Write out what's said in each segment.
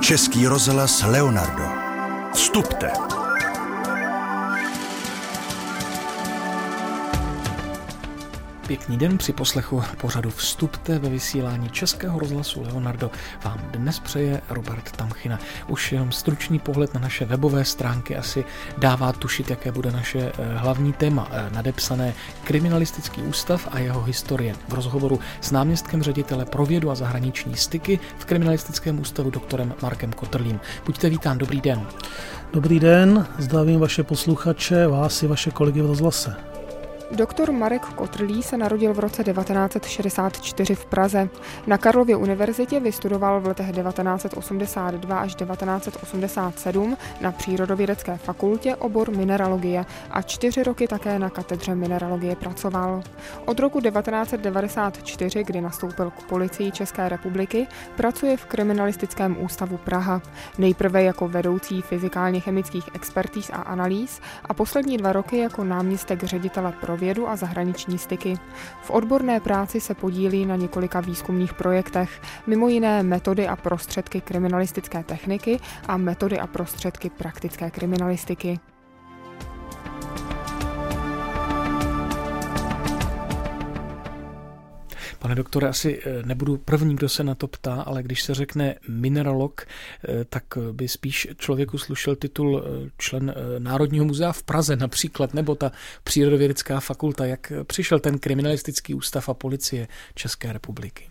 Český rozhlas Leonardo. Vstupte. Pěkný den při poslechu pořadu Vstupte ve vysílání Českého rozhlasu Leonardo vám dnes přeje Robert Tamchina. Už jenom stručný pohled na naše webové stránky asi dává tušit, jaké bude naše hlavní téma nadepsané Kriminalistický ústav a jeho historie. V rozhovoru s náměstkem ředitele pro vědu a zahraniční styky v Kriminalistickém ústavu doktorem Markem Kotrlím. Buďte vítán, dobrý den. Dobrý den, zdravím vaše posluchače, vás i vaše kolegy v rozhlase. Doktor Marek Kotrlý se narodil v roce 1964 v Praze. Na Karlově univerzitě vystudoval v letech 1982 až 1987 na Přírodovědecké fakultě obor mineralogie a 4 roky také na katedře mineralogie pracoval. Od roku 1994, kdy nastoupil k Policii České republiky, pracuje v Kriminalistickém ústavu Praha. Nejprve jako vedoucí fyzikálně-chemických expertíz a analýz a poslední 2 roky jako náměstek ředitele pro vědu a zahraniční styky. V odborné práci se podílí na několika výzkumných projektech, mimo jiné metody a prostředky kriminalistické techniky a metody a prostředky praktické kriminalistiky. Pane doktore, asi nebudu první, kdo se na to ptá, ale když se řekne mineralog, tak by spíš člověku slušel titul člen Národního muzea v Praze například, nebo ta Přírodovědecká fakulta. Jak přišel ten Kriminalistický ústav a Policie České republiky?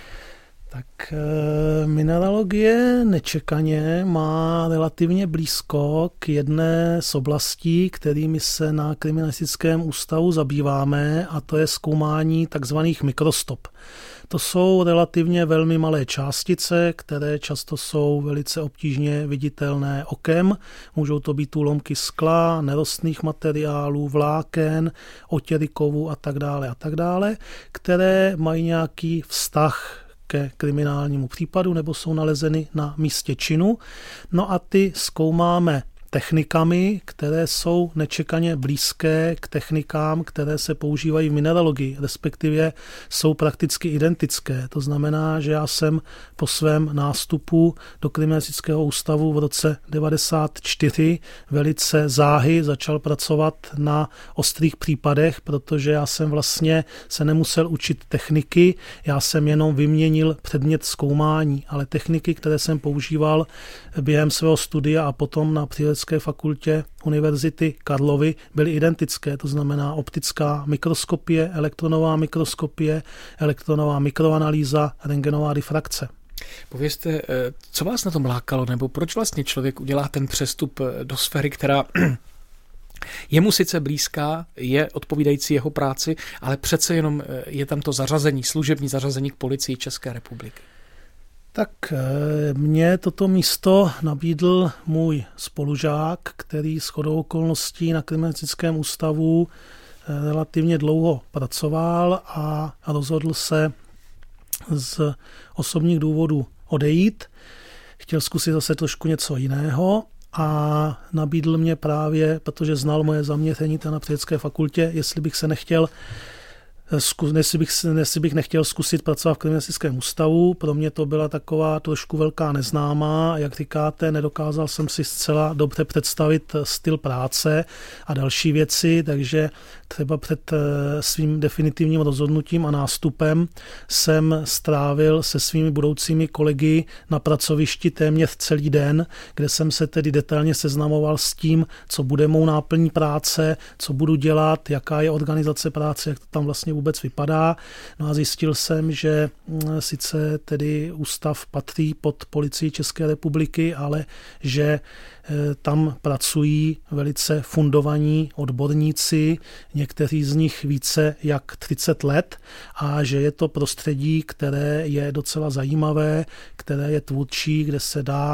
Tak mineralogie nečekaně má relativně blízko k jedné z oblastí, kterými se na Kriminalistickém ústavu zabýváme, a to je zkoumání takzvaných mikrostop. To jsou relativně velmi malé částice, které často jsou velice obtížně viditelné okem. Můžou to být úlomky skla, nerostných materiálů, vláken, otěry kovů a tak dále, které mají nějaký vztah ke kriminálnímu případu nebo jsou nalezeny na místě činu. No a ty zkoumáme technikami, které jsou nečekaně blízké k technikám, které se používají v mineralogii, respektive jsou prakticky identické. To znamená, že já jsem po svém nástupu do Kriminalistického ústavu v roce 1994 velice záhy začal pracovat na ostrých případech, protože já jsem vlastně se nemusel učit techniky, já jsem jenom vyměnil předmět zkoumání, ale techniky, které jsem používal během svého studia a potom na Přírodovědecké fakultě Univerzity Karlovy byly identické, to znamená optická mikroskopie, elektronová mikroskopie, elektronová mikroanalýza, rentgenová difrakce. Povězte, co vás na tom lákalo, nebo proč vlastně člověk udělá ten přestup do sféry, která je mu sice blízká, je odpovídající jeho práci, ale přece jenom je tam to zařazení, služební zařazení k Policii České republiky? Tak mě toto místo nabídl můj spolužák, který shodou okolností na Kriminalistickém ústavu relativně dlouho pracoval a rozhodl se z osobních důvodů odejít. Chtěl zkusit zase trošku něco jiného a nabídl mě právě, protože znal moje zaměření na Přírodovědecké fakultě, jestli bych nechtěl zkusit pracovat v Kriminalistickém ústavu. Pro mě to byla taková trošku velká neznámá. Jak říkáte, nedokázal jsem si zcela dobře představit styl práce a další věci, takže třeba před svým definitivním rozhodnutím a nástupem jsem strávil se svými budoucími kolegy na pracovišti téměř celý den, kde jsem se tedy detailně seznamoval s tím, co bude mou náplní práce, co budu dělat, jaká je organizace práce, jak to tam vlastně vůbec vypadá. No a zjistil jsem, že sice tedy ústav patří pod Policii České republiky, ale že tam pracují velice fundovaní odborníci, někteří z nich více jak 30 let, a že je to prostředí, které je docela zajímavé, které je tvůrčí, kde se dá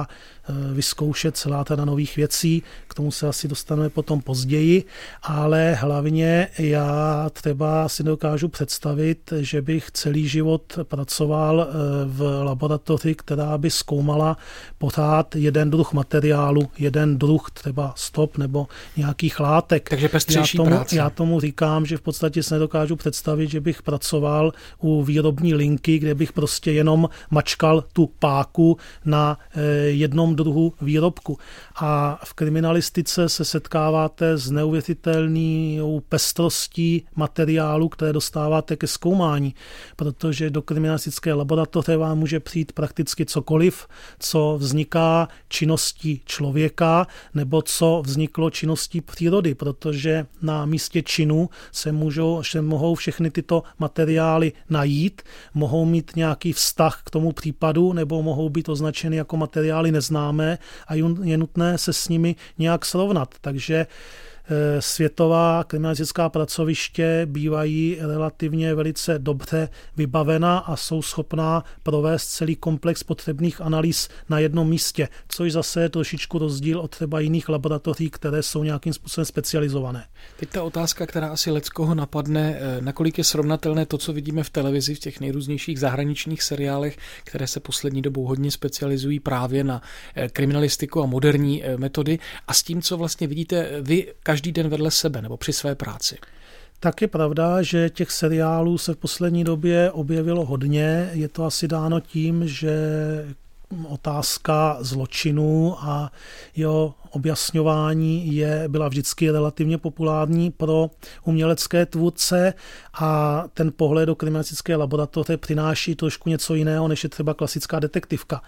vyzkoušet celá teda nových věcí, k tomu se asi dostaneme potom později, ale hlavně já třeba si dokážu představit, že bych celý život pracoval v laboratoři, která by zkoumala pořád jeden druh materiálu, jeden druh třeba stop nebo nějakých látek. Takže pestřejší práce. Já tomu říkám, že v podstatě se nedokážu představit, že bych pracoval u výrobní linky, kde bych prostě jenom mačkal tu páku na jednom druhu výrobku. A v kriminalistice se setkáváte s neuvěřitelnou pestrostí materiálu, které dostáváte ke zkoumání, protože do kriminalistické laboratoře vám může přijít prakticky cokoliv, co vzniká činností člověka nebo co vzniklo činností přírody, protože na místě činu se mohou všechny tyto materiály najít, mohou mít nějaký vztah k tomu případu nebo mohou být označeny jako materiály neznámé a je nutné se s nimi nějak srovnat. Takže světová kriminalistická pracoviště bývají relativně velice dobře vybavena a jsou schopná provést celý komplex potřebných analýz na jednom místě, což zase je trošičku rozdíl od třeba jiných laboratoří, které jsou nějakým způsobem specializované. Teď ta otázka, která asi leckoho napadne, nakolik je srovnatelné to, co vidíme v televizi, v těch nejrůznějších zahraničních seriálech, které se poslední dobou hodně specializují právě na kriminalistiku a moderní metody, a s tím, co vlastně vidíte vy každý den vedle sebe nebo při své práci. Tak je pravda, že těch seriálů se v poslední době objevilo hodně. Je to asi dáno tím, že otázka zločinu a jeho objasňování byla vždycky relativně populární pro umělecké tvůrce a ten pohled do kriminalistické laboratoře přináší trošku něco jiného, než je třeba klasická detektivka.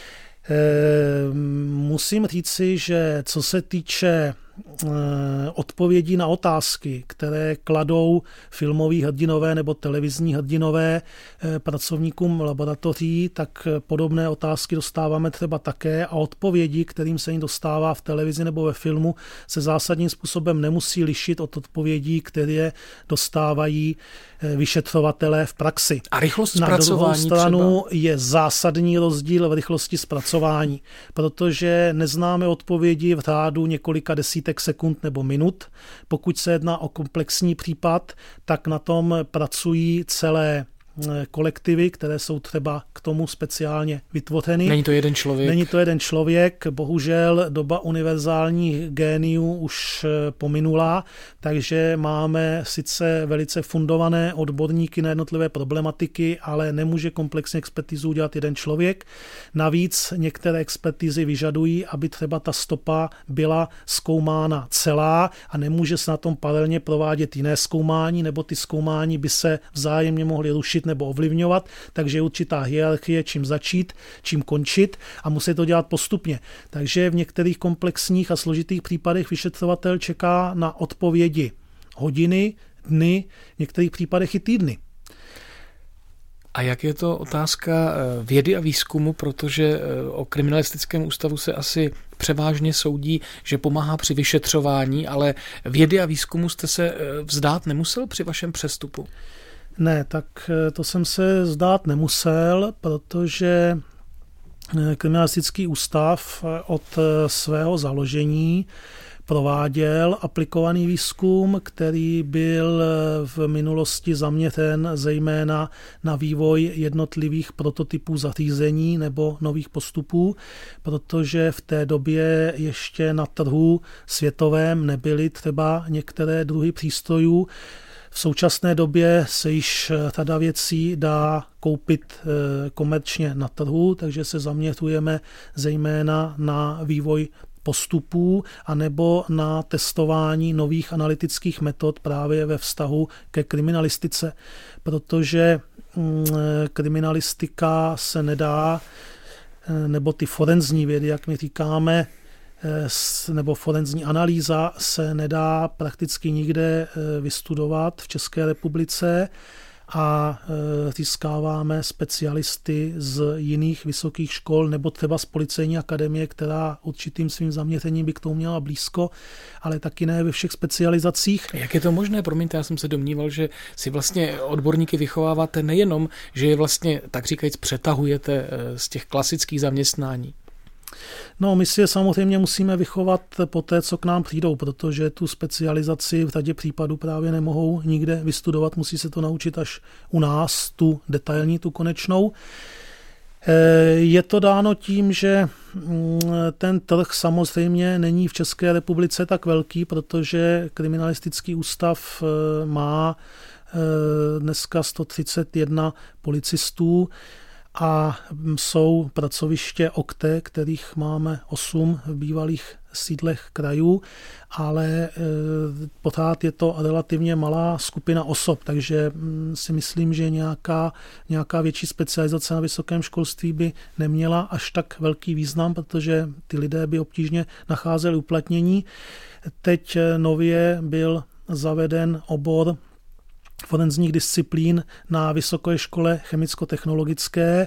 Musím říci, že co se týče odpovědí na otázky, které kladou filmoví hrdinové nebo televizní hrdinové pracovníkům laboratoří, tak podobné otázky dostáváme třeba také a odpovědi, kterým se jim dostává v televizi nebo ve filmu, se zásadním způsobem nemusí lišit od odpovědí, které dostávají vyšetřovatelé v praxi. A rychlost zpracování na druhou stranu třeba je zásadní rozdíl v rychlosti zpracování, protože neznáme odpovědi v řádu několika desítek sekund nebo minut. Pokud se jedná o komplexní případ, tak na tom pracují celé kolektivy, které jsou třeba k tomu speciálně vytvořeny. Není to jeden člověk. Bohužel doba univerzálních géniů už pominula, takže máme sice velice fundované odborníky na jednotlivé problematiky, ale nemůže komplexní expertizu udělat jeden člověk. Navíc některé expertizy vyžadují, aby třeba ta stopa byla zkoumána celá a nemůže se na tom paralelně provádět jiné zkoumání, nebo ty zkoumání by se vzájemně mohly rušit nebo ovlivňovat, takže je určitá hierarchie, čím začít, čím končit a musí to dělat postupně. Takže v některých komplexních a složitých případech vyšetřovatel čeká na odpovědi hodiny, dny, v některých případech i týdny. A jak je to otázka vědy a výzkumu, protože o kriminalistickém ústavu se asi převážně soudí, že pomáhá při vyšetřování, ale vědy a výzkumu jste se vzdát nemusel při vašem přestupu? Ne, tak to jsem se zdát nemusel, protože kriminalistický ústav od svého založení prováděl aplikovaný výzkum, který byl v minulosti zaměřen zejména na vývoj jednotlivých prototypů zařízení nebo nových postupů, protože v té době ještě na trhu světovém nebyly třeba některé druhy přístrojů. V současné době se již řada věcí dá koupit komerčně na trhu, takže se zaměřujeme zejména na vývoj postupů anebo na testování nových analytických metod právě ve vztahu ke kriminalistice, protože kriminalistika se nedá, nebo ty forenzní vědy, jak my říkáme, nebo forenzní analýza se nedá prakticky nikde vystudovat v České republice a získáváme specialisty z jiných vysokých škol nebo třeba z policejní akademie, která určitým svým zaměřením by k tomu měla blízko, ale taky ne ve všech specializacích. Jak je to možné? Promiňte, já jsem se domníval, že si vlastně odborníky vychováváte nejenom, že je vlastně, tak říkajíc, přetahujete z těch klasických zaměstnání. No, my si je samozřejmě musíme vychovat po té, co k nám přijdou, protože tu specializaci v řadě případů právě nemohou nikde vystudovat, musí se to naučit až u nás, tu detailní, tu konečnou. Je to dáno tím, že ten trh samozřejmě není v České republice tak velký, protože kriminalistický ústav má dneska 131 policistů a jsou pracoviště OKTE, kterých máme 8 v bývalých sídlech krajů, ale pořád je to relativně malá skupina osob, takže si myslím, že nějaká větší specializace na vysokém školství by neměla až tak velký význam, protože ty lidé by obtížně nacházeli uplatnění. Teď nově byl zaveden obor forenzních disciplín na Vysoké škole chemicko-technologické.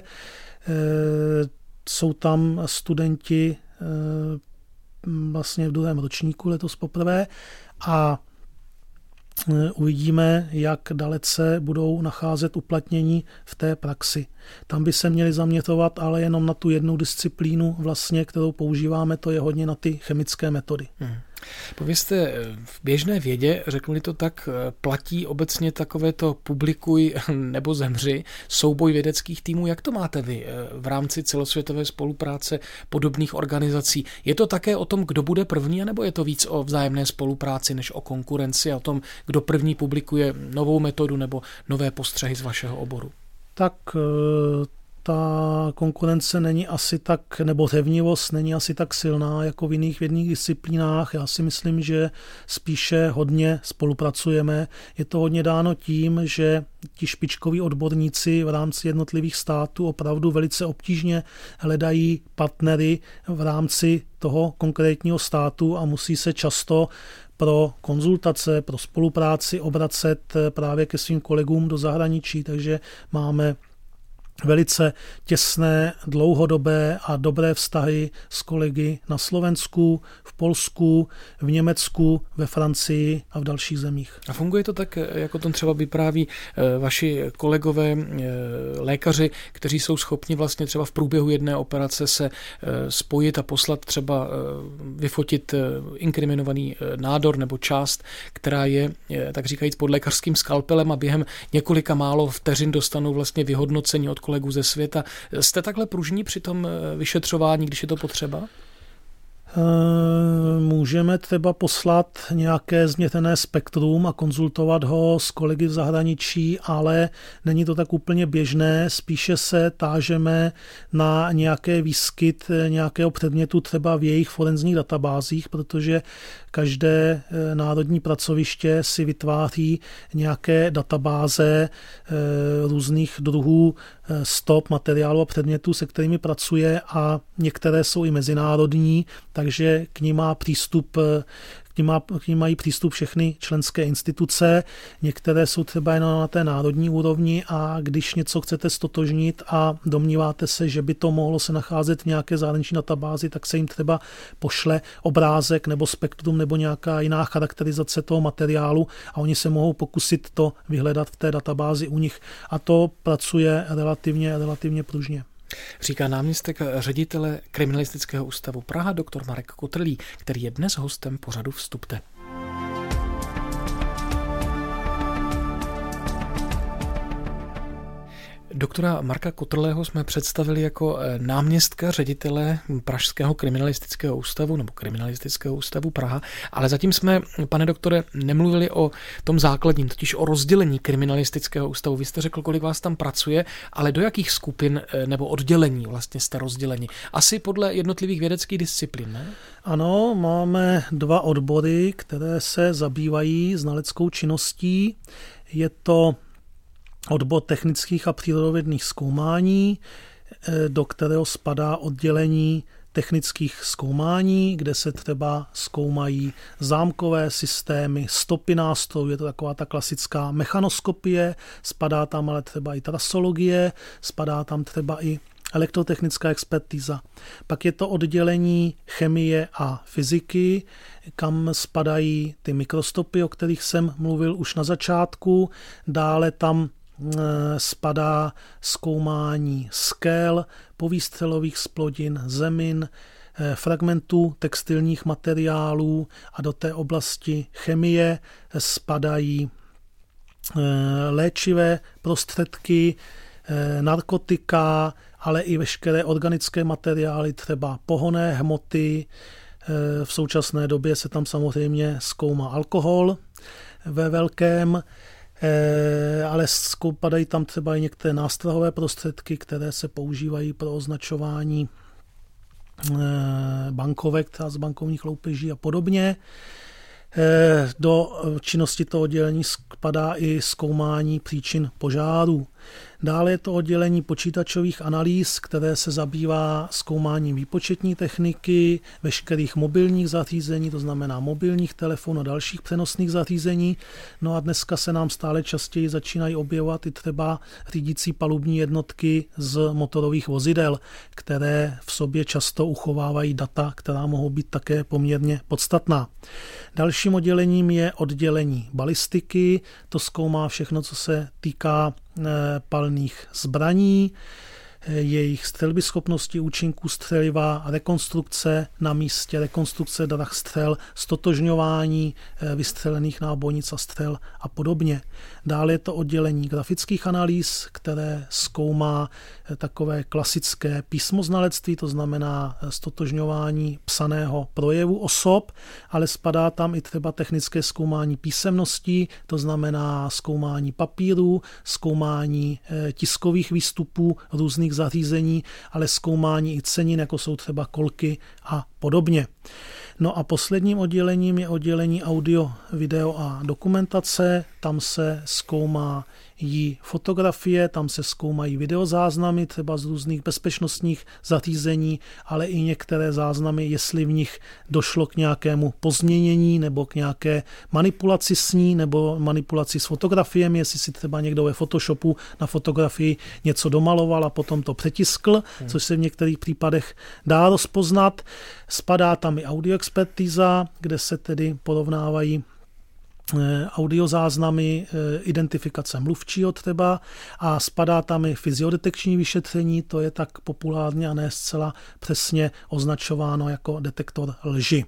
Jsou tam studenti vlastně v 2. ročníku letos poprvé a uvidíme, jak dalece budou nacházet uplatnění v té praxi. Tam by se měli zaměřovat ale jenom na tu jednu disciplínu, vlastně, kterou používáme, to je hodně na ty chemické metody. Povězte, v běžné vědě, řeknu-li to tak, platí obecně takovéto publikuj nebo zemři, souboj vědeckých týmů. Jak to máte vy v rámci celosvětové spolupráce podobných organizací? Je to také o tom, kdo bude první, nebo je to víc o vzájemné spolupráci než o konkurenci a o tom, kdo první publikuje novou metodu nebo nové postřehy z vašeho oboru? Tak ta konkurence není asi tak, nebo řevnivost není asi tak silná jako v jiných vědních disciplínách. Já si myslím, že spíše hodně spolupracujeme. Je to hodně dáno tím, že ti špičkoví odborníci v rámci jednotlivých států opravdu velice obtížně hledají partnery v rámci toho konkrétního státu a musí se často pro konzultace, pro spolupráci obracet právě ke svým kolegům do zahraničí, takže máme velice těsné, dlouhodobé a dobré vztahy s kolegy na Slovensku, v Polsku, v Německu, ve Francii a v dalších zemích. A funguje to tak, jako to třeba vypráví vaši kolegové lékaři, kteří jsou schopni vlastně třeba v průběhu jedné operace se spojit a poslat třeba vyfotit inkriminovaný nádor nebo část, která je, tak říkajíc, pod lékařským skalpelem a během několika málo vteřin dostanou vlastně vyhodnocení od kolegů ze světa. Jste takhle pružní při tom vyšetřování, když je to potřeba? Můžeme třeba poslat nějaké změřené spektrum a konzultovat ho s kolegy v zahraničí, ale není to tak úplně běžné. Spíše se tážeme na nějaký výskyt nějakého předmětu třeba v jejich forenzních databázích, protože každé národní pracoviště si vytváří nějaké databáze různých druhů stop, materiálu a předmětů, se kterými pracuje a některé jsou i mezinárodní, takže k nim mají přístup všechny členské instituce. Některé jsou třeba jen na té národní úrovni a když něco chcete stotožnit a domníváte se, že by to mohlo se nacházet v nějaké zahraniční databázi, tak se jim třeba pošle obrázek nebo spektrum nebo nějaká jiná charakterizace toho materiálu a oni se mohou pokusit to vyhledat v té databázi u nich. A to pracuje relativně pružně. Říká náměstek ředitele Kriminalistického ústavu Praha dr. Marek Kotrlý, který je dnes hostem pořadu Vstupte. Doktora Marka Kotrlého jsme představili jako náměstka ředitele Pražského kriminalistického ústavu nebo Kriminalistického ústavu Praha, ale zatím jsme, pane doktore, nemluvili o tom základním, totiž o rozdělení kriminalistického ústavu. Vy jste řekl, kolik vás tam pracuje, ale do jakých skupin nebo oddělení vlastně jste rozděleni? Asi podle jednotlivých vědeckých disciplín, ne? Ano, máme 2 odbory, které se zabývají znaleckou činností. Je to odbor technických a přírodovědných zkoumání, do kterého spadá oddělení technických zkoumání, kde se třeba zkoumají zámkové systémy, stopy nástrojů, je to taková ta klasická mechanoskopie, spadá tam ale třeba i trasologie, spadá tam třeba i elektrotechnická expertíza. Pak je to oddělení chemie a fyziky, kam spadají ty mikrostopy, o kterých jsem mluvil už na začátku. Dále tam spadá zkoumání skel, povýstřelových zplodin, zemin, fragmentů textilních materiálů a do té oblasti chemie spadají léčivé prostředky, narkotika, ale i veškeré organické materiály, třeba pohonné hmoty. V současné době se tam samozřejmě zkoumá alkohol ve velkém, ale spadají tam třeba i některé nástrahové prostředky, které se používají pro označování bankovek, třeba z bankovních loupeží a podobně. Do činnosti toho oddělení spadá i zkoumání příčin požárů. Dále je to oddělení počítačových analýz, které se zabývá zkoumáním výpočetní techniky, veškerých mobilních zařízení, to znamená mobilních telefonů a dalších přenosných zařízení. No a dneska se nám stále častěji začínají objevovat i třeba řídící palubní jednotky z motorových vozidel, které v sobě často uchovávají data, která mohou být také poměrně podstatná. Dalším oddělením je oddělení balistiky, to zkoumá všechno, co se týká palných zbraní, jejich střelbyschopnosti, účinků střeliva, rekonstrukce na místě, rekonstrukce drahstřel, stotožňování vystřelených nábojnic a střel a podobně. Dále je to oddělení grafických analýz, které zkoumá takové klasické písmoznalectví, to znamená stotožňování psaného projevu osob, ale spadá tam i třeba technické zkoumání písemností, to znamená zkoumání papíru, zkoumání tiskových výstupů různých zařízení, ale zkoumání i cenin, jako jsou třeba kolky a podobně. No a posledním oddělením je oddělení audio, video a dokumentace. Tam se zkoumá fotografie, tam se zkoumají videozáznamy, třeba z různých bezpečnostních zařízení, ale i některé záznamy, jestli v nich došlo k nějakému pozměnění nebo k nějaké manipulaci s ní nebo manipulaci s fotografiemi, jestli si třeba někdo ve Photoshopu na fotografii něco domaloval a potom to přetiskl, což se v některých případech dá rozpoznat. Spadá tam i audioexpertíza, kde se tedy porovnávají audiozáznamy, identifikace mluvčího třeba a spadá tam i fyziodetekční vyšetření, to je tak populárně a ne zcela přesně označováno jako detektor lži.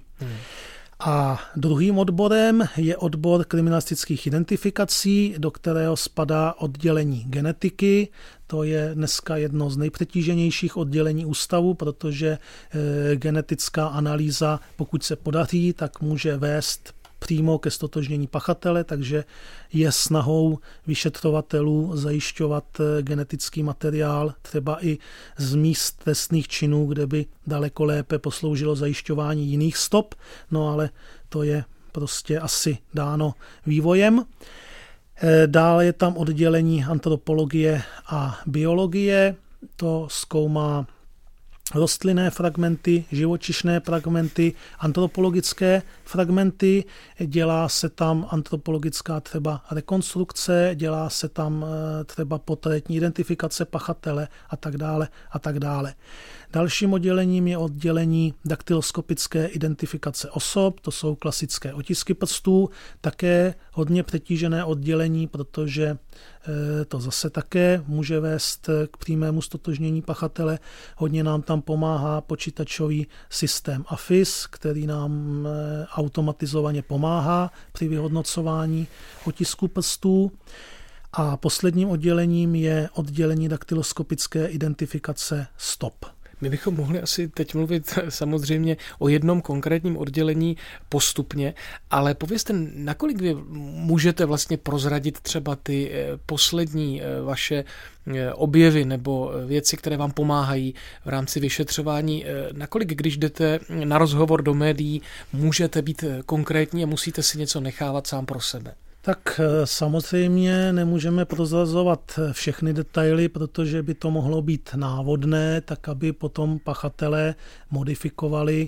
A druhým odborem je odbor kriminalistických identifikací, do kterého spadá oddělení genetiky. To je dneska jedno z nejpřetíženějších oddělení ústavu, protože genetická analýza, pokud se podaří, tak může vést přímo ke ztotožnění pachatele, takže je snahou vyšetřovatelů zajišťovat genetický materiál třeba i z míst trestných činů, kde by daleko lépe posloužilo zajišťování jiných stop, no ale to je prostě asi dáno vývojem. Dále je tam oddělení antropologie a biologie, to zkoumá rostlinné fragmenty, živočišné fragmenty, antropologické fragmenty, dělá se tam antropologická třeba rekonstrukce, dělá se tam třeba portrétní identifikace pachatele a tak dále a tak dále. Dalším oddělením je oddělení daktyloskopické identifikace osob, to jsou klasické otisky prstů, také hodně přetížené oddělení, protože to zase také může vést k přímému ztotožnění pachatele. Hodně nám tam pomáhá počítačový systém AFIS, který nám automatizovaně pomáhá při vyhodnocování otisků prstů. A posledním oddělením je oddělení daktyloskopické identifikace stop. My bychom mohli asi teď mluvit samozřejmě o jednom konkrétním oddělení postupně, ale povězte, nakolik vy můžete vlastně prozradit třeba ty poslední vaše objevy nebo věci, které vám pomáhají v rámci vyšetřování, nakolik, když jdete na rozhovor do médií, můžete být konkrétní a musíte si něco nechávat sám pro sebe? Tak samozřejmě nemůžeme prozrazovat všechny detaily, protože by to mohlo být návodné, tak aby potom pachatelé modifikovali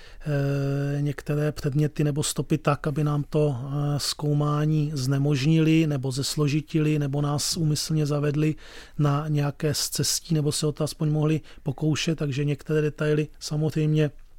některé předměty nebo stopy tak, aby nám to zkoumání znemožnili nebo zesložitili nebo nás úmyslně zavedli na nějaké scestí nebo se o to aspoň mohli pokoušet, takže některé detaily samozřejmě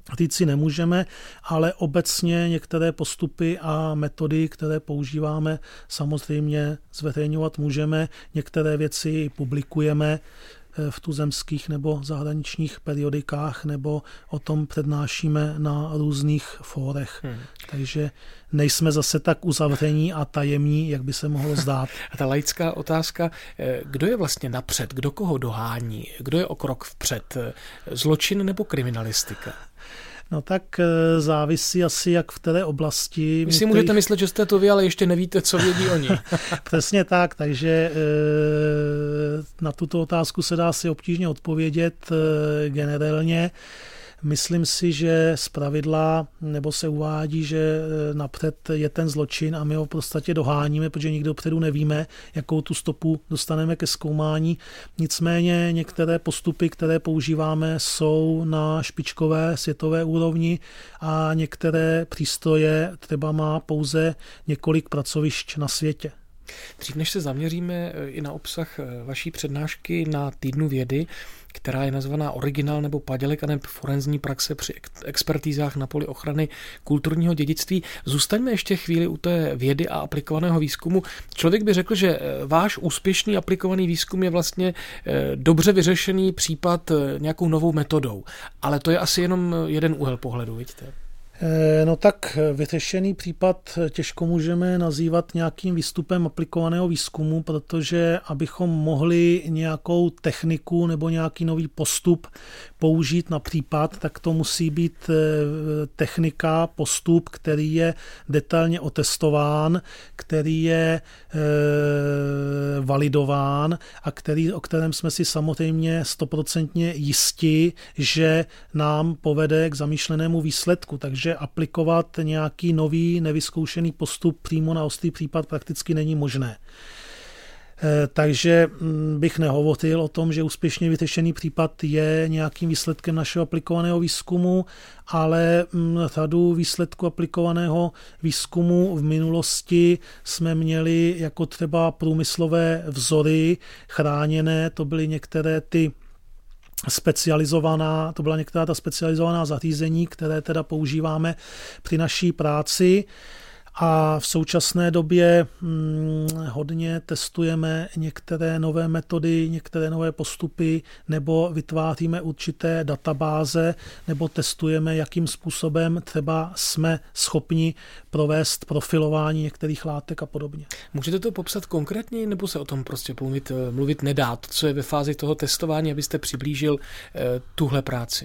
říci nemůžeme, ale obecně některé postupy a metody, které používáme, samozřejmě zveřejňovat můžeme. Některé věci publikujeme v tuzemských nebo zahraničních periodikách, nebo o tom přednášíme na různých fórech. Takže nejsme zase tak uzavření a tajemní, jak by se mohlo zdát. A ta laická otázka, kdo je vlastně napřed, kdo koho dohání, kdo je o krok vpřed, zločin nebo kriminalistika? No tak závisí asi, jak v té oblasti. Vy si můžete myslet, že jste to vy, ale ještě nevíte, co vědí oni. Přesně tak, takže na tuto otázku se dá si obtížně odpovědět generálně. Myslím si, že zpravidla, nebo se uvádí, že napřed je ten zločin a my ho v podstatě doháníme, protože nikdo dopředu nevíme, jakou tu stopu dostaneme ke zkoumání. Nicméně některé postupy, které používáme, jsou na špičkové světové úrovni a některé přístroje třeba má pouze několik pracovišť na světě. Dřív než se zaměříme i na obsah vaší přednášky na Týdnu vědy, která je nazvaná Originál nebo padělek a ne forenzní praxe při expertízách na poli ochrany kulturního dědictví. Zůstaňme ještě chvíli u té vědy a aplikovaného výzkumu. Člověk by řekl, že váš úspěšný aplikovaný výzkum je vlastně dobře vyřešený případ nějakou novou metodou. Ale to je asi jenom jeden úhel pohledu, vidíte? No tak vyřešený případ těžko můžeme nazývat nějakým výstupem aplikovaného výzkumu, protože abychom mohli nějakou techniku nebo nějaký nový postup použít na případ, tak to musí být technika, postup, který je detailně otestován, který je validován a o kterém jsme si samozřejmě 100% jistí, že nám povede k zamýšlenému výsledku. Takže aplikovat nějaký nový nevyzkoušený postup přímo na ostrý případ prakticky není možné. Takže bych nehovořil o tom, že úspěšně vyřešený případ je nějakým výsledkem našeho aplikovaného výzkumu, ale řadu výsledků aplikovaného výzkumu v minulosti jsme měli jako třeba průmyslové vzory chráněné, to byly některé ty to byla některá ta specializovaná zařízení, které teda používáme při naší práci. A v současné době hodně testujeme některé nové metody, některé nové postupy, nebo vytváříme určité databáze, nebo testujeme, jakým způsobem třeba jsme schopni provést profilování některých látek a podobně. Můžete to popsat konkrétně, nebo se o tom prostě mluvit nedá? To, co je ve fázi toho testování, abyste přiblížil tuhle práci.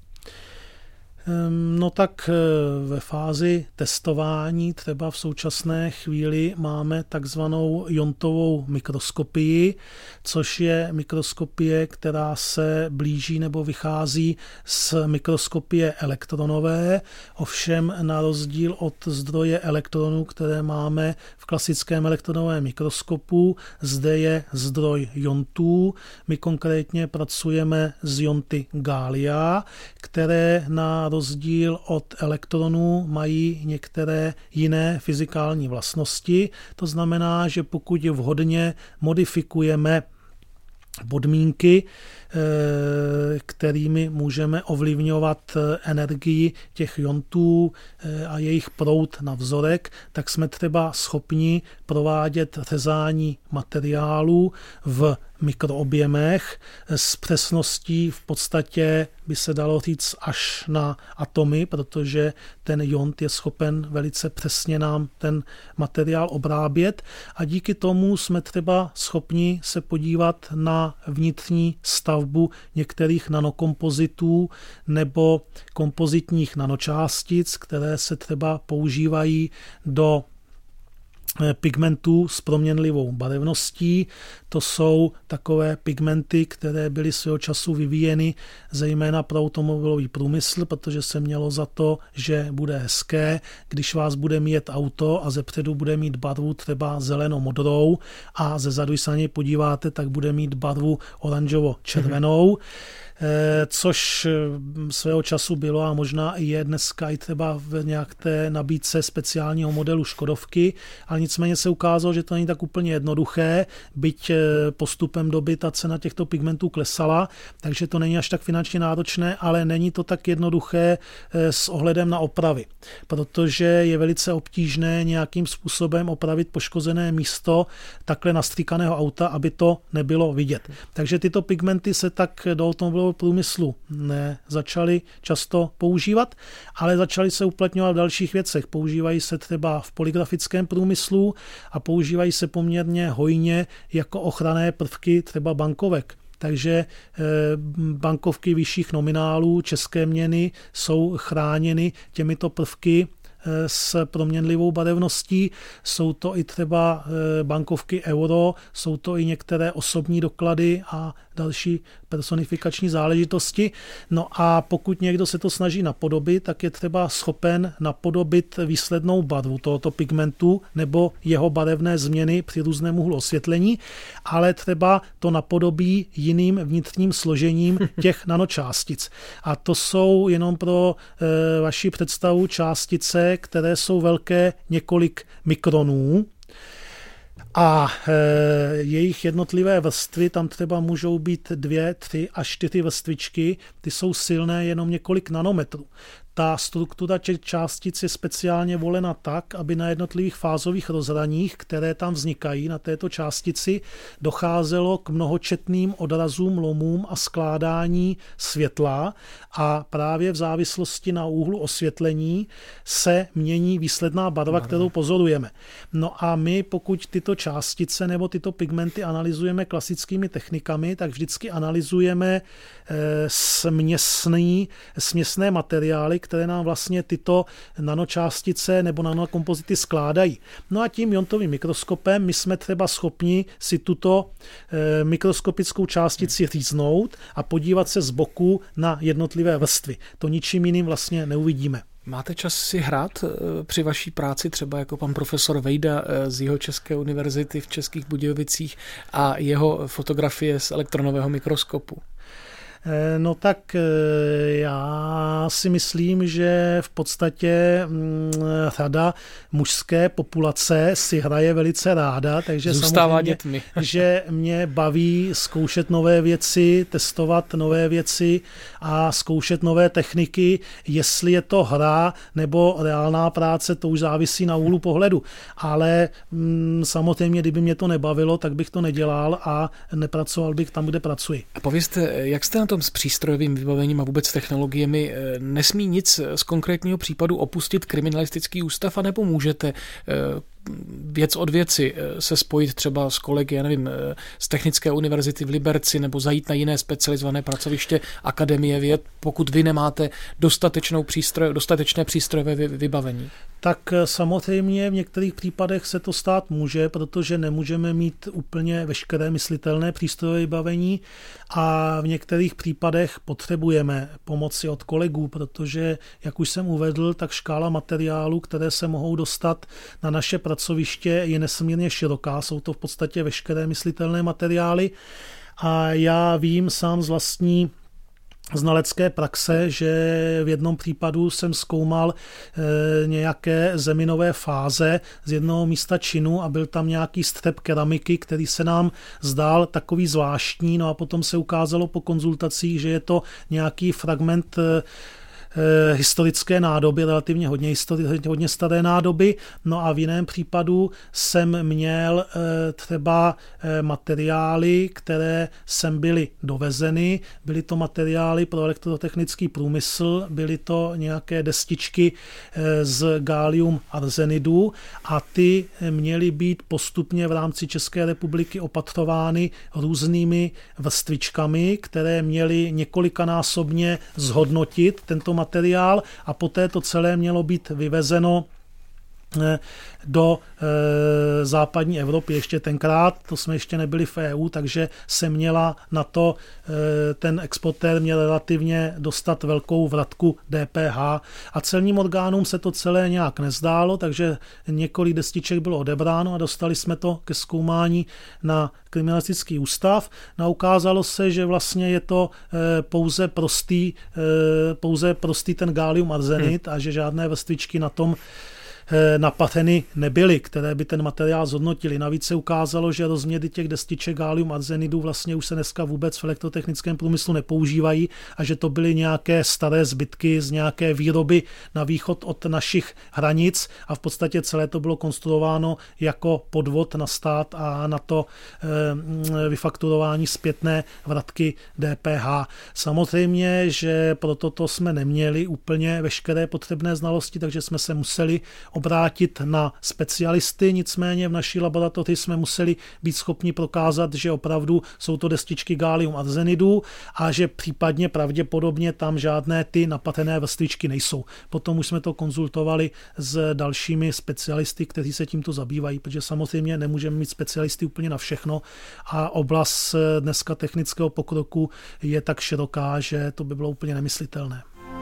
No tak ve fázi testování třeba v současné chvíli máme takzvanou iontovou mikroskopii, což je mikroskopie, která se blíží nebo vychází z mikroskopie elektronové, ovšem na rozdíl od zdroje elektronů, které máme v klasickém elektronovém mikroskopu, zde je zdroj iontů. My konkrétně pracujeme s ionty gália, které na rozdíl od elektronů mají některé jiné fyzikální vlastnosti. To znamená, že pokud vhodně modifikujeme podmínky, kterými můžeme ovlivňovat energii těch iontů a jejich proud na vzorek, tak jsme třeba schopni provádět řezání materiálů v mikroobjemech s přesností v podstatě by se dalo říct až na atomy, protože ten iont je schopen velice přesně nám ten materiál obrábět a díky tomu jsme třeba schopni se podívat na vnitřní stavbu některých nanokompozitů nebo kompozitních nanočástic, které se třeba používají do pigmentů s proměnlivou barevností. To jsou takové pigmenty, které byly svého času vyvíjeny zejména pro automobilový průmysl, protože se mělo za to, že bude hezké, když vás bude mít auto a zepředu bude mít barvu třeba zeleno-modrou a zezadu, když se na něj podíváte, tak bude mít barvu oranžovo-červenou. což svého času bylo a možná i je dneska i třeba v nějak té nabídce speciálního modelu Škodovky, ale nicméně se ukázalo, že to není tak úplně jednoduché, byť postupem doby ta cena těchto pigmentů klesala, takže to není až tak finančně náročné, ale není to tak jednoduché s ohledem na opravy, protože je velice obtížné nějakým způsobem opravit poškozené místo takhle nastříkaného auta, aby to nebylo vidět. Takže tyto pigmenty se tak do automobilového průmyslu začaly často používat, ale začaly se uplatňovat v dalších věcech. Používají se třeba v polygrafickém průmyslu a používají se poměrně hojně jako ochranné prvky třeba bankovek. Takže bankovky vyšších nominálů české měny jsou chráněny těmito prvky s proměnlivou barevností. Jsou to i třeba bankovky euro, jsou to i některé osobní doklady a další personifikační záležitosti. No a pokud někdo se to snaží napodobit, tak je třeba schopen napodobit výslednou barvu tohoto pigmentu nebo jeho barevné změny při různém úhlu osvětlení, ale třeba to napodobí jiným vnitřním složením těch nanočástic. A to jsou jenom pro vaši představu částice, které jsou velké několik mikronů, a jejich jednotlivé vrstvy, tam třeba můžou být 2, 3 až 4 vrstvičky, ty jsou silné jenom několik nanometrů. Ta struktura těch částic je speciálně volena tak, aby na jednotlivých fázových rozhraních, které tam vznikají na této částici, docházelo k mnohočetným odrazům, lomům a skládání světla a právě v závislosti na úhlu osvětlení se mění výsledná barva, kterou pozorujeme. No a my, pokud tyto částice nebo tyto pigmenty analyzujeme klasickými technikami, tak vždycky analyzujeme směsné materiály, které nám vlastně tyto nanočástice nebo nanokompozity skládají. No a tím iontovým mikroskopem my jsme třeba schopni si tuto mikroskopickou částici říznout a podívat se z boku na jednotlivé vrstvy. To ničím jiným vlastně neuvidíme. Máte čas si hrát při vaší práci třeba jako pan profesor Vejda z Jihočeské univerzity v Českých Budějovicích a jeho fotografie z elektronového mikroskopu? No tak já si myslím, že v podstatě řada mužské populace si hraje velice ráda, takže zůstává samozřejmě, dětmi. že mě baví zkoušet nové věci, testovat nové věci a zkoušet nové techniky. Jestli je to hra nebo reálná práce, to už závisí na úhlu pohledu. Ale samozřejmě, kdyby mě to nebavilo, tak bych to nedělal a nepracoval bych tam, kde pracuji. A povězte, jak jste na tom s přístrojovým vybavením a vůbec technologiemi? Nesmí nic z konkrétního případu opustit kriminalistický ústav, anebo můžete věc od věci se spojit třeba s kolegy, já nevím, z Technické univerzity v Liberci nebo zajít na jiné specializované pracoviště Akademie věd, pokud vy nemáte dostatečné přístrojové vybavení? Tak samozřejmě v některých případech se to stát může, protože nemůžeme mít úplně veškeré myslitelné přístrojové vybavení a v některých případech potřebujeme pomoci od kolegů, protože, jak už jsem uvedl, tak škála materiálů, které se mohou dostat na naše pracoviště, je nesmírně široká. Jsou to v podstatě veškeré myslitelné materiály a já vím sám z vlastní znalecké praxe, že v jednom případu jsem zkoumal nějaké zeminové fáze z jednoho místa činu a byl tam nějaký střep keramiky, který se nám zdál takový zvláštní, no a potom se ukázalo po konzultacích, že je to nějaký fragment historické nádoby, relativně hodně staré nádoby. No a v jiném případu jsem měl třeba materiály, které sem byly dovezeny. Byly to materiály pro elektrotechnický průmysl, byly to nějaké destičky z gallium arsenidu a ty měly být postupně v rámci České republiky opatrovány různými vrstvičkami, které měly několikanásobně zhodnotit tento materiál a poté to celé mělo být vyvezeno do západní Evropy ještě tenkrát, to jsme ještě nebyli v EU, takže se měla na to, ten exportér měl relativně dostat velkou vratku DPH a celním orgánům se to celé nějak nezdálo, takže několik destiček bylo odebráno a dostali jsme to ke zkoumání na kriminalistický ústav. No, ukázalo se, že vlastně je to pouze prostý ten gallium arsenid a že žádné vrstvičky na tom napateny nebyly, které by ten materiál zhodnotili. Navíc se ukázalo, že rozměry těch destiček gallium arsenidu vlastně už se dneska vůbec v elektrotechnickém průmyslu nepoužívají a že to byly nějaké staré zbytky z nějaké výroby na východ od našich hranic a v podstatě celé to bylo konstruováno jako podvod na stát a na to vyfakturování zpětné vratky DPH. Samozřejmě, že pro toto jsme neměli úplně veškeré potřebné znalosti, takže jsme se museli obrátit na specialisty, nicméně v naší laboratoři jsme museli být schopni prokázat, že opravdu jsou to destičky gallium arsenidu a že případně pravděpodobně tam žádné ty napatené vrstvičky nejsou. Potom už jsme to konzultovali s dalšími specialisty, kteří se tímto zabývají, protože samozřejmě nemůžeme mít specialisty úplně na všechno a oblast dneska technického pokroku je tak široká, že to by bylo úplně nemyslitelné.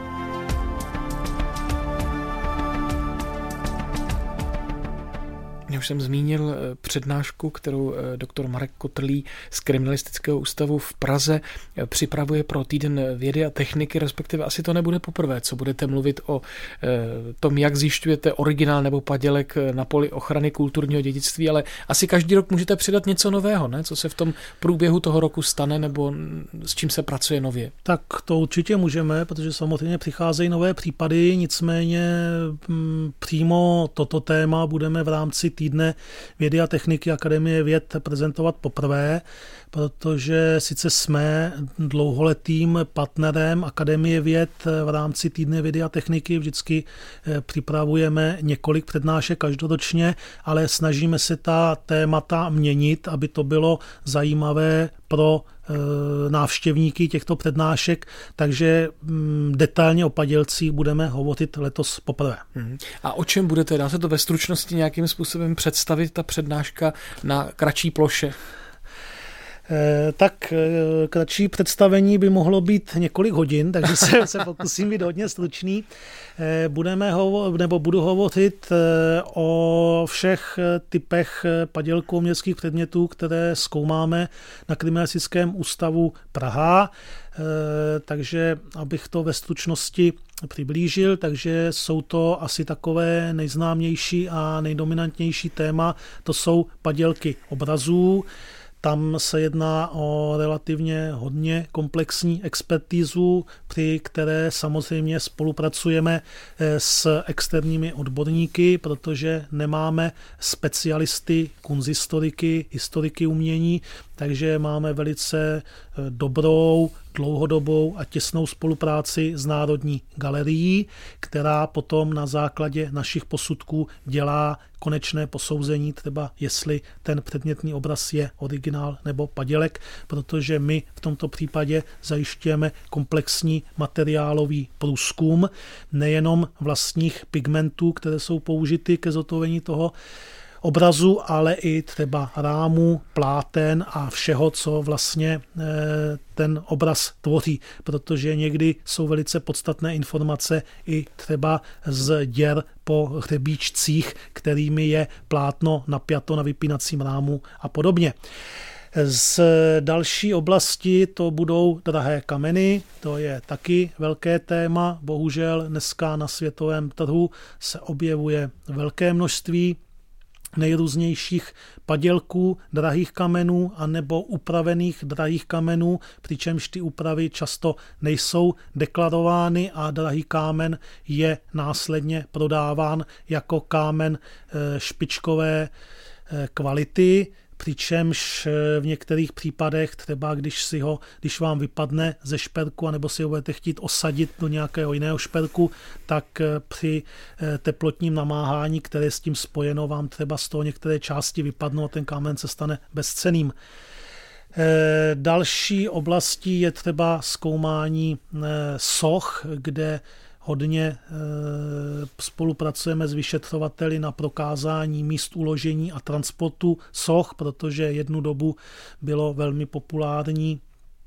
Já už jsem zmínil přednášku, kterou doktor Marek Kotrlý z Kriminalistického ústavu v Praze připravuje pro Týden vědy a techniky, respektive asi to nebude poprvé, co budete mluvit o tom, jak zjišťujete originál nebo padělek na poli ochrany kulturního dědictví, ale asi každý rok můžete přidat něco nového, ne? Co se v tom průběhu toho roku stane nebo s čím se pracuje nově? Tak to určitě můžeme, protože samozřejmě přicházejí nové případy, nicméně přímo toto téma budeme v rámci Týdne vědy a techniky Akademie věd prezentovat poprvé, protože sice jsme dlouholetým partnerem Akademie věd v rámci Týdne vědy a techniky, vždycky připravujeme několik přednášek každoročně, ale snažíme se ta témata měnit, aby to bylo zajímavé pro návštěvníky těchto přednášek, takže detailně o padělcích budeme hovořit letos poprvé. A o čem budete? Dá se to ve stručnosti nějakým způsobem představit, ta přednáška na kratší ploše? Tak kratší představení by mohlo být několik hodin, takže se pokusím být hodně stručný. Budu hovořit o všech typech padělků uměleckých předmětů, které zkoumáme na Kriminalistickém ústavu Praha. Takže abych to ve stručnosti přiblížil, takže jsou to asi takové nejznámější a nejdominantnější téma, to jsou padělky obrazů. Tam se jedná o relativně hodně komplexní expertízu, při které samozřejmě spolupracujeme s externími odborníky, protože nemáme specialisty, kunsthistoriky, historiky umění, takže máme velice dobrou, dlouhodobou a těsnou spolupráci s Národní galerií, která potom na základě našich posudků dělá konečné posouzení, třeba jestli ten předmětný obraz je originál nebo padělek, protože my v tomto případě zajišťujeme komplexní materiálový průzkum nejenom vlastních pigmentů, které jsou použity ke zhotovení toho obrazu, ale i třeba rámu, pláten a všeho, co vlastně ten obraz tvoří, protože někdy jsou velice podstatné informace i třeba z děr po hřebíčcích, kterými je plátno napjato na vypínacím rámu a podobně. Z další oblasti to budou drahé kameny, to je taky velké téma, bohužel dneska na světovém trhu se objevuje velké množství nejrůznějších padělků drahých kamenů anebo upravených drahých kamenů, přičemž ty úpravy často nejsou deklarovány a drahý kámen je následně prodáván jako kámen špičkové kvality, přičemž v některých případech, třeba když vám vypadne ze šperku, anebo si ho budete chtít osadit do nějakého jiného šperku, tak při teplotním namáhání, které je s tím spojeno, vám třeba z toho některé části vypadnou a ten kámen se stane bezcenným. Další oblastí je třeba zkoumání soch, kde hodně spolupracujeme s vyšetřovateli na prokázání míst uložení a transportu soch, protože jednu dobu bylo velmi populární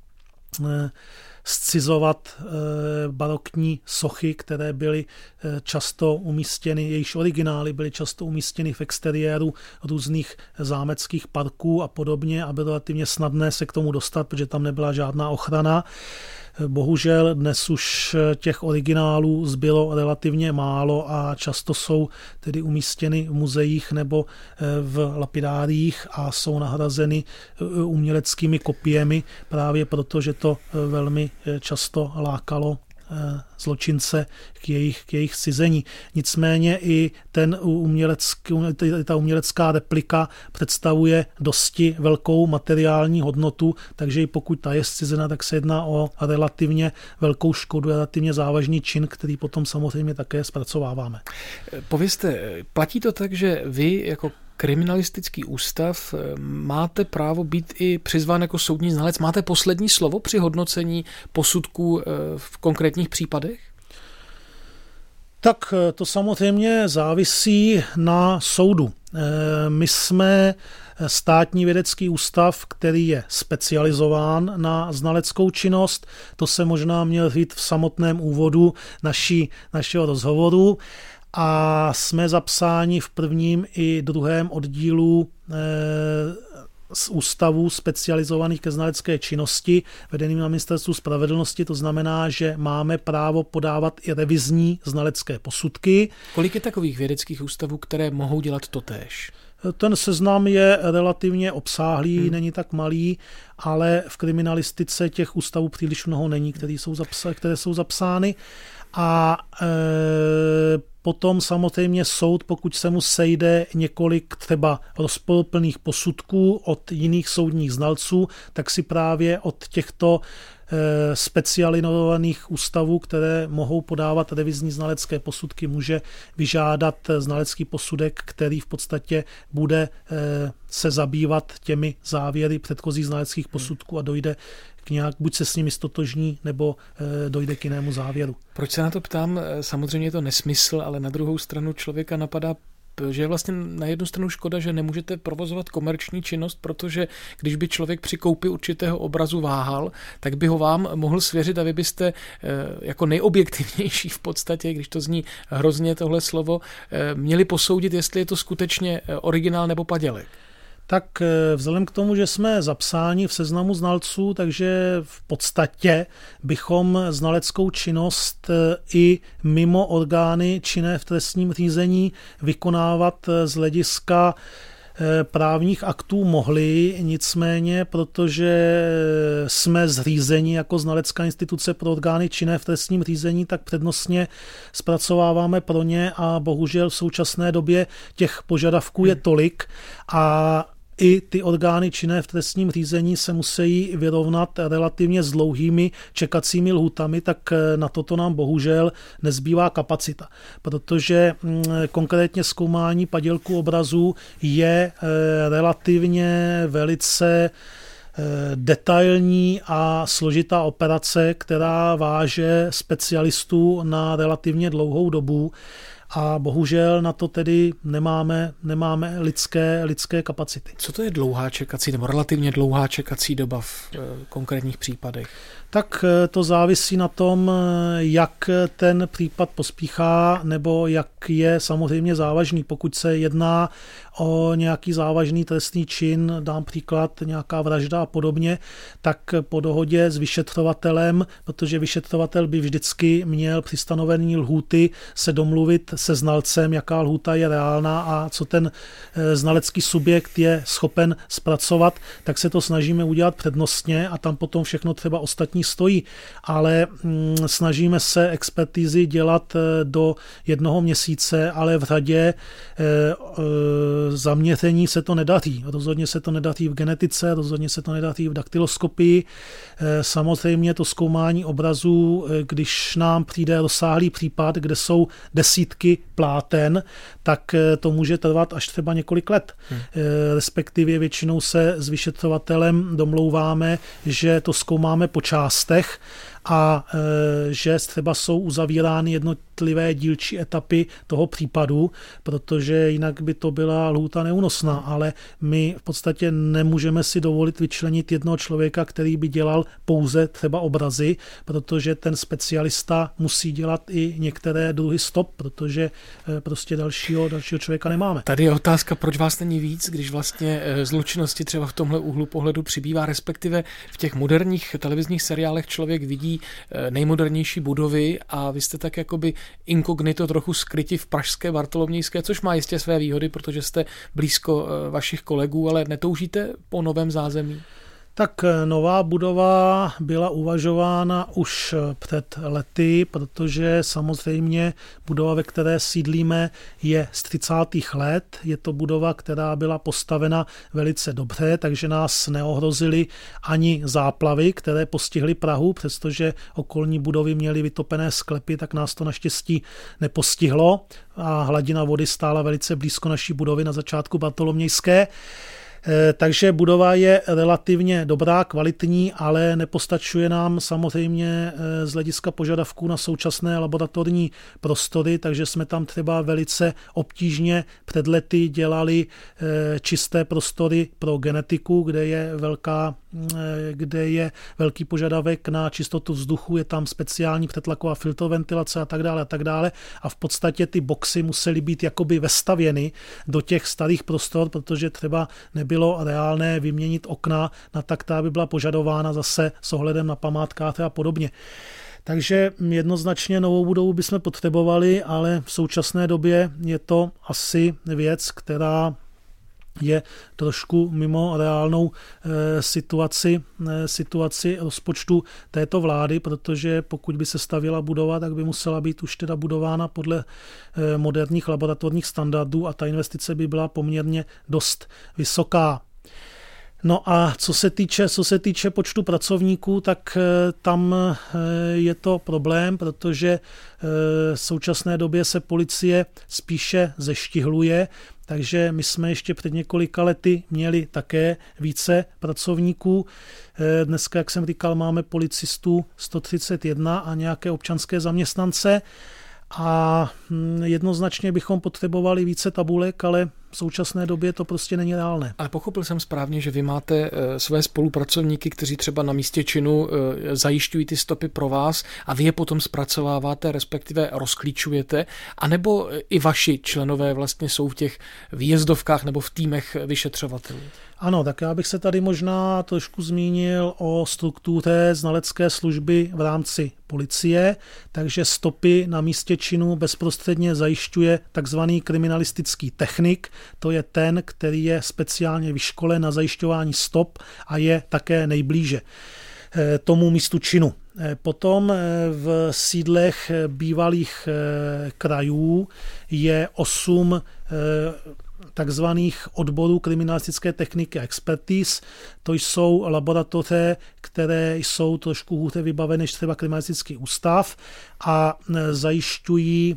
scizovat barokní sochy, které byly často umístěny, jejichž originály byly často umístěny v exteriéru různých zámeckých parků a podobně a bylo relativně snadné se k tomu dostat, protože tam nebyla žádná ochrana. Bohužel dnes už těch originálů zbylo relativně málo a často jsou tedy umístěny v muzeích nebo v lapidáriích a jsou nahrazeny uměleckými kopiemi právě proto, že to velmi často lákalo zločince k jejich scizení. Nicméně i ta umělecká replika představuje dosti velkou materiální hodnotu, takže i pokud ta je scizena, tak se jedná o relativně velkou škodu, relativně závažný čin, který potom samozřejmě také zpracováváme. Povězte, platí to tak, že vy jako kriminalistický ústav máte právo být i přizván jako soudní znalec? Máte poslední slovo při hodnocení posudků v konkrétních případech? Tak to samozřejmě závisí na soudu. My jsme státní vědecký ústav, který je specializován na znaleckou činnost. To se možná měl říct v samotném úvodu našeho rozhovoru. A jsme zapsáni v prvním i druhém oddílu z ústavů specializovaných ke znalecké činnosti vedeným na Ministerstvu spravedlnosti. To znamená, že máme právo podávat i revizní znalecké posudky. Kolik je takových vědeckých ústavů, které mohou dělat totéž? Ten seznam je relativně obsáhlý, není tak malý, ale v kriminalistice těch ústavů příliš mnoho není, které jsou zapsány. A potom samozřejmě soud, pokud se mu sejde několik třeba rozporuplných posudků od jiných soudních znalců, tak si právě od těchto specializovaných ústavů, které mohou podávat revizní znalecké posudky, může vyžádat znalecký posudek, který v podstatě bude se zabývat těmi závěry předchozích znaleckých posudků a dojde k nějak, buď se s nimi stotožní, nebo dojde k jinému závěru. Proč se na to ptám? Samozřejmě je to nesmysl, ale na druhou stranu člověka napadá, že je vlastně na jednu stranu škoda, že nemůžete provozovat komerční činnost, protože když by člověk při koupi určitého obrazu váhal, tak by ho vám mohl svěřit a vy byste jako nejobjektivnější v podstatě, když to zní hrozně tohle slovo, měli posoudit, jestli je to skutečně originál nebo padělek. Tak vzhledem k tomu, že jsme zapsáni v seznamu znalců, takže v podstatě bychom znaleckou činnost i mimo orgány činné v trestním řízení vykonávat z hlediska právních aktů mohli, nicméně, protože jsme zřízeni jako znalecká instituce pro orgány činné v trestním řízení, tak přednostně zpracováváme pro ně a bohužel v současné době těch požadavků je tolik a i ty orgány činné v trestním řízení se musí vyrovnat relativně s dlouhými čekacími lhůtami, tak na toto nám bohužel nezbývá kapacita, protože konkrétně zkoumání padělků obrazů je relativně velice detailní a složitá operace, která váže specialistů na relativně dlouhou dobu. A bohužel na to tedy nemáme lidské kapacity. Co to je dlouhá čekací nebo relativně dlouhá čekací doba v konkrétních případech? Tak to závisí na tom, jak ten případ pospíchá nebo jak je samozřejmě závažný. Pokud se jedná o nějaký závažný trestný čin, dám příklad nějaká vražda a podobně, tak po dohodě s vyšetřovatelem, protože vyšetřovatel by vždycky měl při stanovení lhůty se domluvit se znalcem, jaká lhůta je reálná a co ten znalecký subjekt je schopen zpracovat, tak se to snažíme udělat přednostně a tam potom všechno třeba ostatní stojí, ale snažíme se expertízy dělat do 1 měsíce, ale v řadě zaměření se to nedaří. Rozhodně se to nedaří v genetice, rozhodně se to nedaří v daktyloskopii. Samozřejmě to zkoumání obrazů, když nám přijde rozsáhlý případ, kde jsou desítky pláten, tak to může trvat až třeba několik let. Respektive většinou se s vyšetřovatelem domlouváme, že to zkoumáme po částech a že třeba jsou uzavírány jednotlivé dílčí etapy toho případu, protože jinak by to byla lhůta neúnosná, ale my v podstatě nemůžeme si dovolit vyčlenit jednoho člověka, který by dělal pouze třeba obrazy, protože ten specialista musí dělat i některé druhy stop, protože prostě dalšího člověka nemáme. Tady je otázka, proč vás není víc, když vlastně zločinnosti třeba v tomhle úhlu pohledu přibývá, respektive v těch moderních televizních seriálech člověk vidí nejmodernější budovy a vy jste tak jakoby inkognito trochu skryti v pražské Bartolomějské, což má jistě své výhody, protože jste blízko vašich kolegů, ale netoužíte po novém zázemí? Tak nová budova byla uvažována už před lety, protože samozřejmě budova, ve které sídlíme, je z 30. let. Je to budova, která byla postavena velice dobře, takže nás neohrozily ani záplavy, které postihly Prahu, přestože okolní budovy měly vytopené sklepy, tak nás to naštěstí nepostihlo a hladina vody stála velice blízko naší budovy na začátku Bartolomějské. Takže budova je relativně dobrá, kvalitní, ale nepostačuje nám samozřejmě z hlediska požadavků na současné laboratorní prostory, takže jsme tam třeba velice obtížně před lety dělali čisté prostory pro genetiku, kde je velký požadavek na čistotu vzduchu, je tam speciální přetlaková filtroventilace a tak dále. A v podstatě ty boxy musely být jakoby vestavěny do těch starých prostor, protože třeba nebylo reálné vyměnit okna na tak, která by byla požadována zase s ohledem na památkáře a podobně. Takže jednoznačně novou budovu bychom potřebovali, ale v současné době je to asi věc, je trošku mimo reálnou situaci rozpočtu této vlády, protože pokud by se stavěla budova, tak by musela být už teda budována podle moderních laboratorních standardů a ta investice by byla poměrně dost vysoká. No a co se týče počtu pracovníků, tak tam je to problém, protože v současné době se policie spíše zeštihluje, takže my jsme ještě před několika lety měli také více pracovníků. Dneska, jak jsem říkal, máme policistů 131 a nějaké občanské zaměstnance a jednoznačně bychom potřebovali více tabulek, ale v současné době to prostě není reálné. Ale pochopil jsem správně, že vy máte své spolupracovníky, kteří třeba na místě činu zajišťují ty stopy pro vás a vy je potom zpracováváte, respektive rozklíčujete, anebo i vaši členové vlastně jsou v těch výjezdovkách nebo v týmech vyšetřovatelů? Ano, tak já bych se tady možná trošku zmínil o struktuře znalecké služby v rámci policie, takže stopy na místě činu bezprostředně zajišťuje takzvaný kriminalistický technik, to je ten, který je speciálně vyškolen na zajišťování stop a je také nejblíže tomu místu činu. Potom v sídlech bývalých krajů je 8 takzvaných odborů kriminalistické techniky a expertíz. To jsou laboratoře, které jsou trošku hůře vybavené než třeba kriminalistický ústav a zajišťují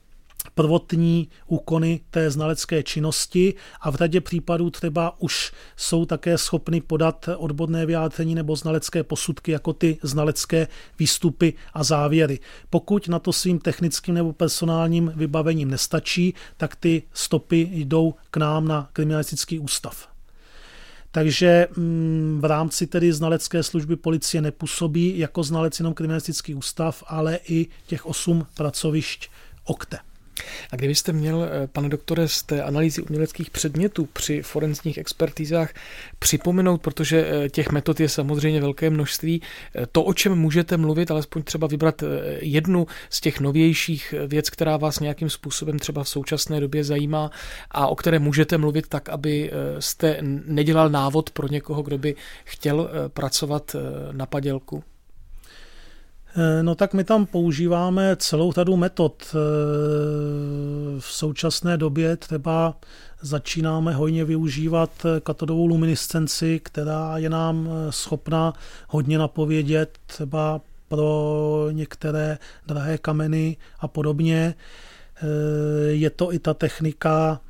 prvotní úkony té znalecké činnosti a v řadě případů třeba už jsou také schopny podat odborné vyjádření nebo znalecké posudky jako ty znalecké výstupy a závěry. Pokud na to svým technickým nebo personálním vybavením nestačí, tak ty stopy jdou k nám na kriminalistický ústav. Takže v rámci tedy znalecké služby policie nepůsobí jako znalec jenom kriminalistický ústav, ale i těch 8 pracovišť OKTE. A kdybyste měl, pane doktore, z té analýzy uměleckých předmětů při forenzních expertízách připomenout, protože těch metod je samozřejmě velké množství, to, o čem můžete mluvit, alespoň třeba vybrat jednu z těch novějších věc, která vás nějakým způsobem třeba v současné době zajímá a o které můžete mluvit tak, aby jste nedělal návod pro někoho, kdo by chtěl pracovat na padělku? No tak my tam používáme celou řadu metod. V současné době třeba začínáme hojně využívat katodovou luminiscenci, která je nám schopna hodně napovědět třeba pro některé drahé kameny a podobně. Je to i ta technika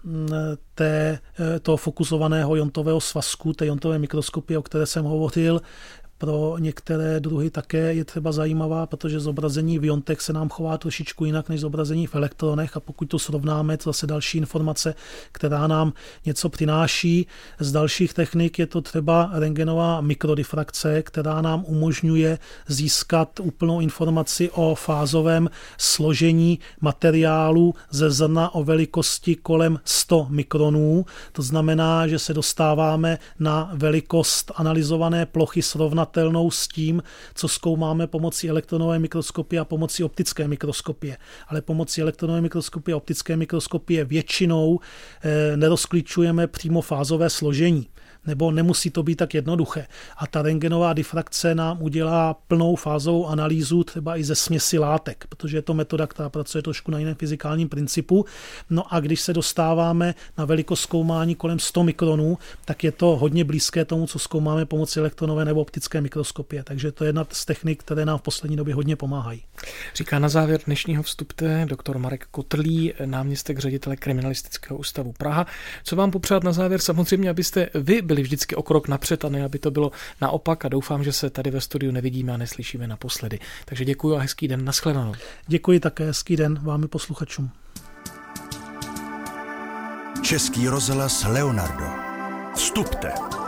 toho fokusovaného iontového svazku, té iontové mikroskopie, o které jsem hovořil. pro některé druhy také je třeba zajímavá, protože zobrazení v iontech se nám chová trošičku jinak než zobrazení v elektronech a pokud to srovnáme, to zase další informace, která nám něco přináší. Z dalších technik je to třeba rentgenová mikrodifrakce, která nám umožňuje získat úplnou informaci o fázovém složení materiálu ze zrna o velikosti kolem 100 mikronů. To znamená, že se dostáváme na velikost analyzované plochy srovnatelnou s tím, co zkoumáme pomocí elektronové mikroskopie a pomocí optické mikroskopie. Ale pomocí elektronové mikroskopie a optické mikroskopie většinou nerozklíčujeme přímo fázové složení. Nebo nemusí to být tak jednoduché. A ta rentgenová difrakce nám udělá plnou fázovou analýzu třeba i ze směsi látek, protože je to metoda, která pracuje trošku na jiném fyzikálním principu. No a když se dostáváme na velikost zkoumání kolem 100 mikronů, tak je to hodně blízké tomu, co zkoumáme pomocí elektronové nebo optické mikroskopie. Takže to je jedna z technik, které nám v poslední době hodně pomáhají. Říká na závěr dnešního vstupte doktor Marek Kotrlý, náměstek ředitele Kriminalistického ústavu Praha. Co vám popřát na závěr? Samozřejmě, abyste vy byli vždycky o krok napřed a ne, aby to bylo naopak a doufám, že se tady ve studiu nevidíme a neslyšíme naposledy. Takže děkuji a hezký den, nashledanou. Děkuji také, hezký den vám i posluchačům. Český rozhlas Leonardo. Vstupte.